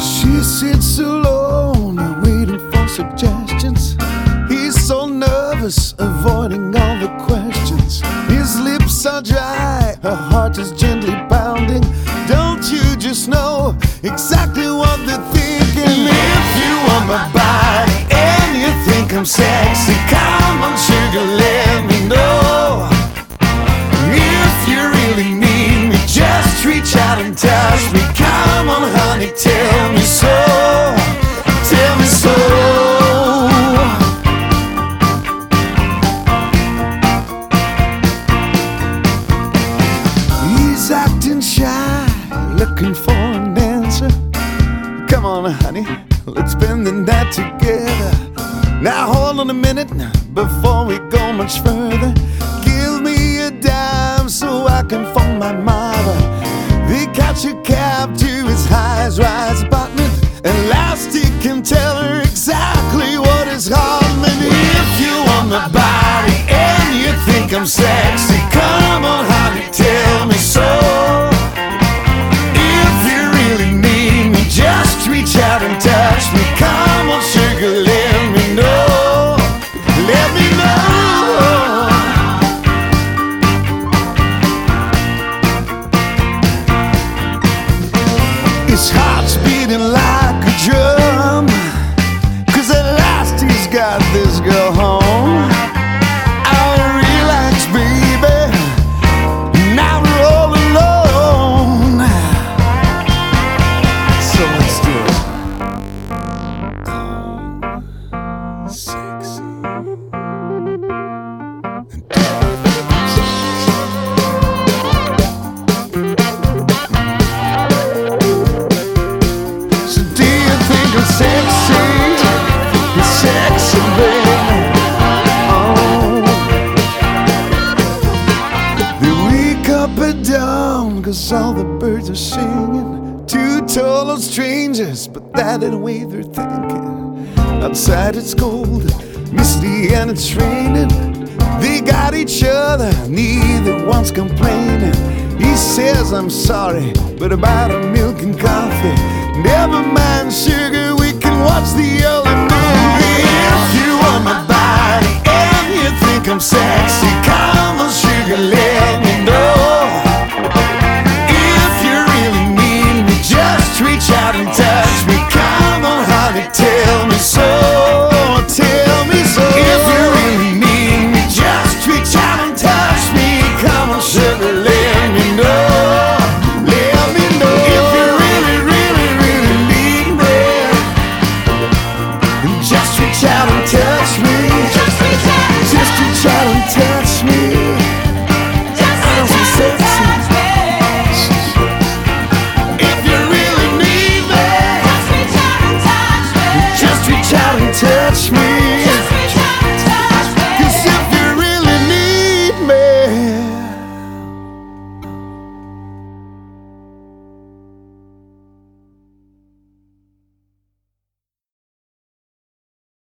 She sits alone, waiting for suggestions. He's so nervous, avoiding all the questions. His lips are dry, her heart is gently pounding. Don't you just know exactly what they're thinking? If you want my body and you think I'm sexy, come on sugar, let me know. If you really need me, just reach out and touch me. Come on honey, tell me so, tell me so. He's acting shy, looking for an answer. Come on honey, let's spend the night together. Now hold on a minute, before we go much further. Give me a dime so I can phone my mother. They catch a cab to his high-rise apartment, and last he can tell her exactly what is happening. If you want my body and you think I'm sexy, come on honey, tell me so. If you really need me, just reach out and touch me. Come on sugar, let me know, let me know. His heart's beating like a drum, 'cause at last he's got this girl home. I'll relax baby, now we're all alone. So let's do it. Oh, sexy. Sexy, sexy baby. Oh. They wake up at dawn, 'cause all the birds are singing. Two total strangers, but that ain't the way they're thinking. Outside it's cold, misty and it's raining. They got each other, neither one's complaining. He says I'm sorry, but about a milk and coffee. Never mind sugar, we can watch the early movie. If you want my body and you think I'm sexy, come on sugar, let me know. If you really need me, just reach out.